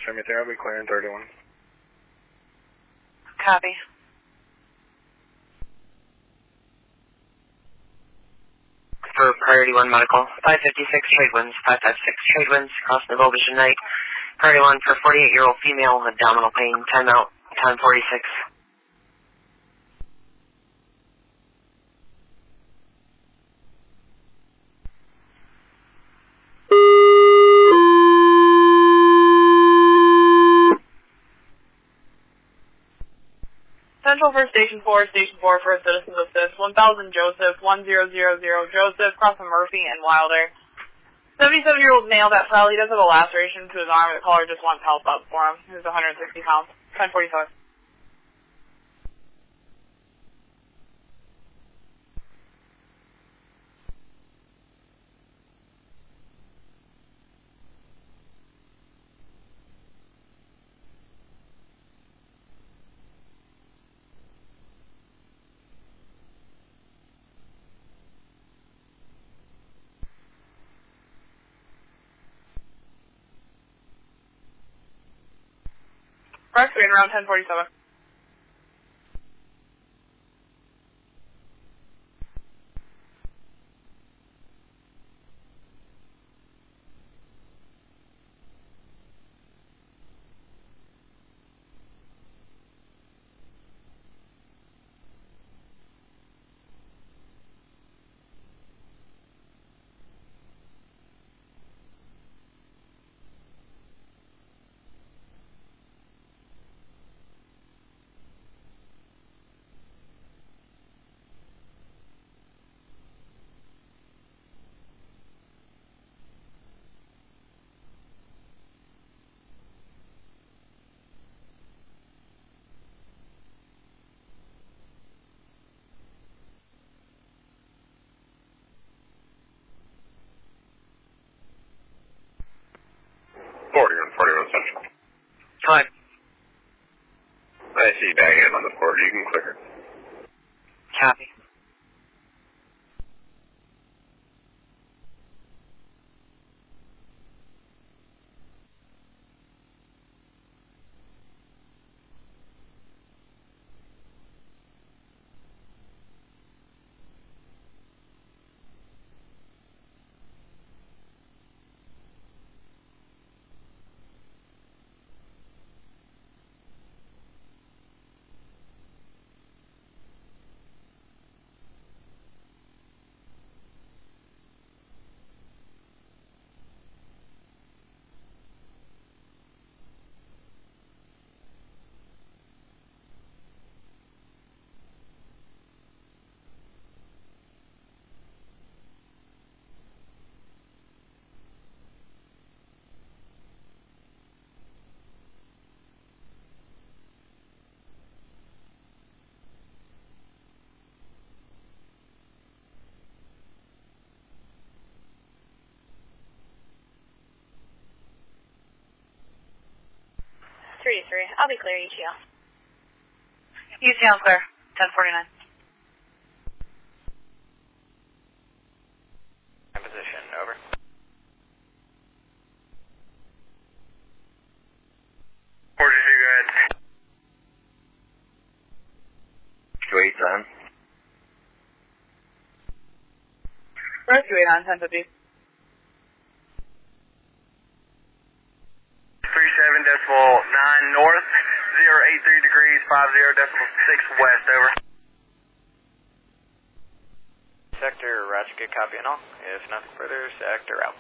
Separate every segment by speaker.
Speaker 1: show me there. I'll be clearing 31.
Speaker 2: Copy.
Speaker 3: For Priority 1 Medical, 556 trade winds, 556 trade winds, across the Gold Vision Night. Priority 1 for 48-year-old female, abdominal pain, time out, time 46.
Speaker 2: Central for Station 4 for Citizens Assist, 1000 Joseph, 1000 Joseph, crossing Murphy and Wilder. 77-year-old male that fell, he does have a laceration to his arm, the caller just wants help up for him. He's 160 pounds, 1045. Press green around 1047.
Speaker 1: Central.
Speaker 3: Hi.
Speaker 1: I see bag in on the port. You can clear it.
Speaker 3: Copy.
Speaker 2: I'll be clear, ETL.
Speaker 3: ETL clear, 1049.
Speaker 4: Position, over.
Speaker 1: Portage, you go ahead.
Speaker 4: 28 on.
Speaker 2: Rescue 8 on 1050.
Speaker 1: 37.9 north, 083 degrees, 50.6 west, over.
Speaker 4: Sector, roger, good copy and all. If nothing further, sector out.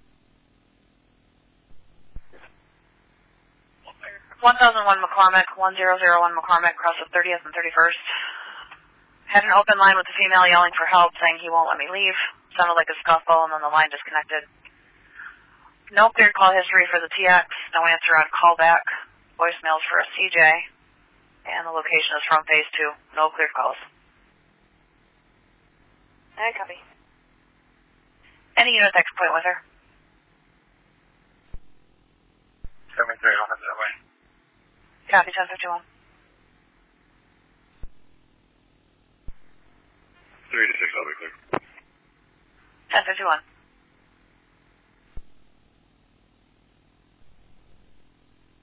Speaker 2: 1001 McCormick, 1001 McCormick, across the 30th and 31st. Had an open line with the female yelling for help, saying he won't let me leave. Sounded like a scuffle, and then the line disconnected. No cleared call history for the TX, no answer on callback, voicemails for a CJ, and the location is from phase 2. No cleared calls. I copy. Any unit that can point with her?
Speaker 1: 73, I'll head that way.
Speaker 2: Copy, 1051.
Speaker 1: 3 to 6, I'll be clear.
Speaker 2: 1051.
Speaker 1: 3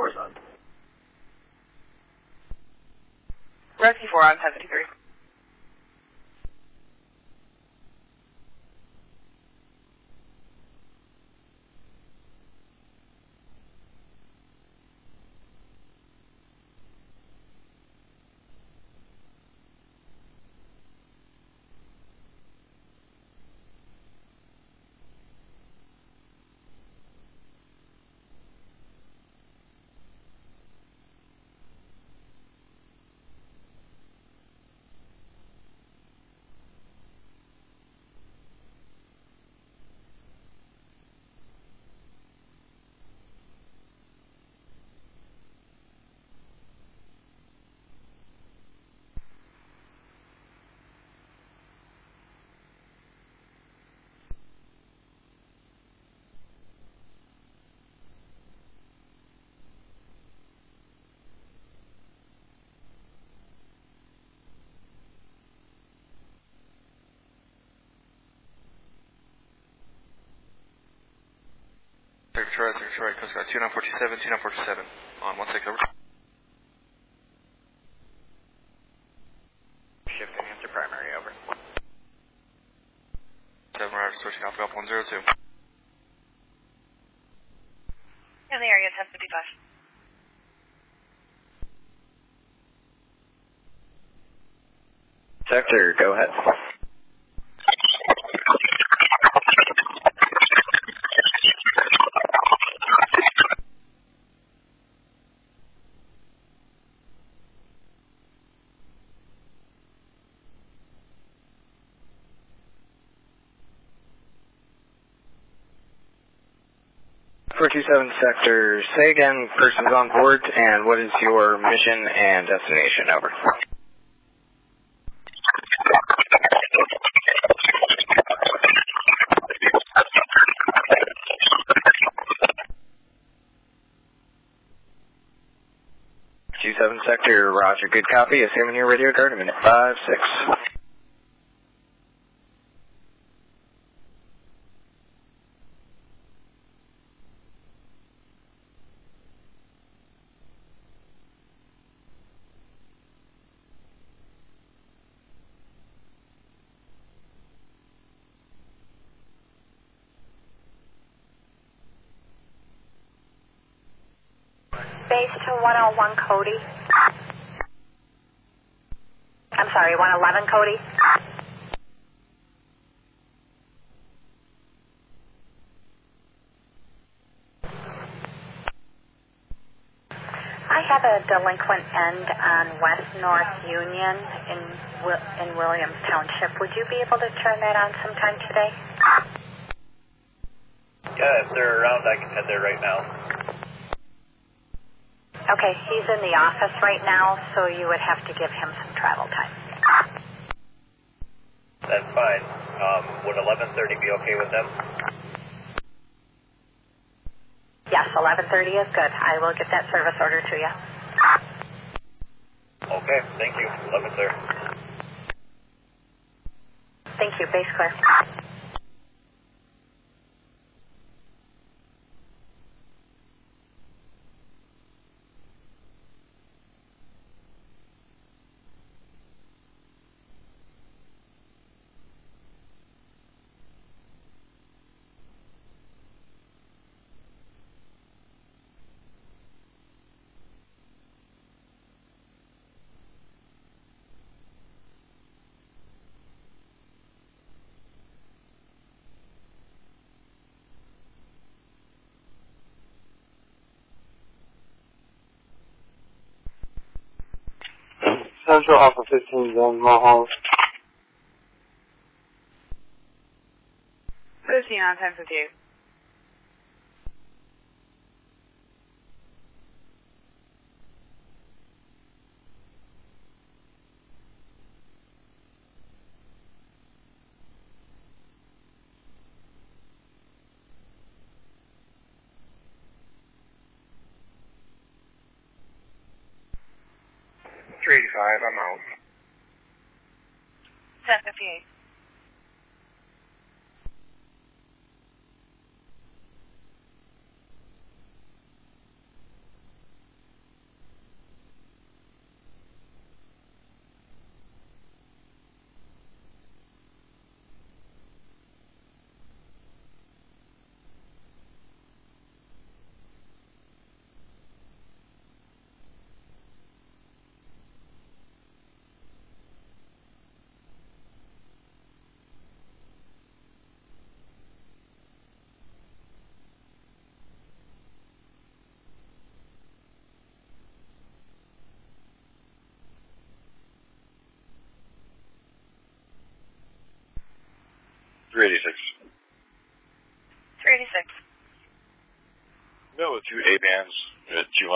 Speaker 5: 4's on.
Speaker 2: Rescue 4 on 1053.
Speaker 6: Sector Detroit, Coast Guard 2947, 2947, on 16, over.
Speaker 4: Shifting into primary, over.
Speaker 6: 7 Roger, switching Alpha Golf 102.
Speaker 2: In the area, 1055.
Speaker 5: Sector, go ahead. .427 Sector, say again, person's on board, and what is your mission and destination, over? .27 Sector, roger, good copy, assuming your radio guard, minute 56.
Speaker 7: Base to 101 Cody. I'm sorry, 111 Cody. I have a delinquent end on West North Union in Williams Township. Would you be able to turn that on sometime today?
Speaker 1: Yeah, if they're around, I can head there right now.
Speaker 7: Okay, he's in the office right now, so you would have to give him some travel time.
Speaker 1: That's fine. Would 11:30 be okay with them?
Speaker 7: Yes, 11:30 is good. I will get that service order to you.
Speaker 1: Okay, thank you. 11 clear.
Speaker 7: Thank you. Base clear.
Speaker 8: Central Alpha 15 Zone, Mohawk.
Speaker 2: 15 on 1058.
Speaker 8: .385, I'm out.
Speaker 2: 1058.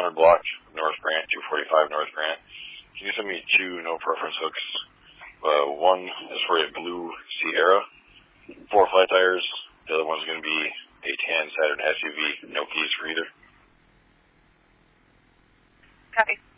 Speaker 9: 200 block, North Grant, 245 North Grant. Can you send me 2 no preference hooks? One is for a blue Sierra, 4 flat tires. The other one's going to be a tan Saturn SUV, no keys for either.
Speaker 2: Copy.